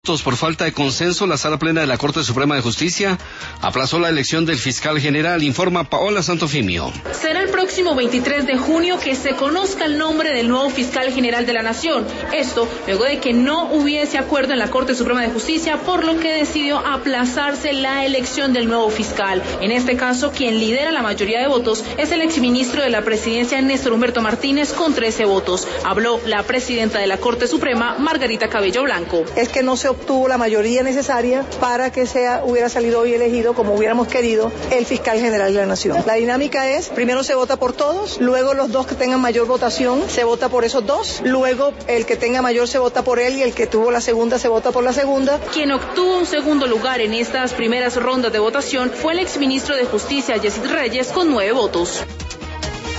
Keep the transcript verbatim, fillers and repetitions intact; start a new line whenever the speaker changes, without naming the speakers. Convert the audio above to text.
Por falta de consenso, la Sala Plena de la Corte Suprema de Justicia aplazó la elección del fiscal general, informa Paola Santofimio.
Será el próximo veintitrés de junio que se conozca el nombre del nuevo fiscal general de la Nación. Esto luego de que no hubiese acuerdo en la Corte Suprema de Justicia, por lo que decidió aplazarse la elección del nuevo fiscal. En este caso, quien lidera la mayoría de votos es el exministro de la Presidencia, Néstor Humberto Martínez, con trece votos. Habló la presidenta de la Corte Suprema, Margarita Cabello Blanco.
Es que no se obtuvo la mayoría necesaria para que sea, hubiera salido hoy elegido, como hubiéramos querido, el fiscal general de la Nación. La dinámica es, primero se vota por todos, luego los dos que tengan mayor votación se vota por esos dos, luego el que tenga mayor se vota por él y el que tuvo la segunda se vota por la segunda.
Quien obtuvo un segundo lugar en estas primeras rondas de votación fue el exministro de Justicia, Yesid Reyes, con nueve votos.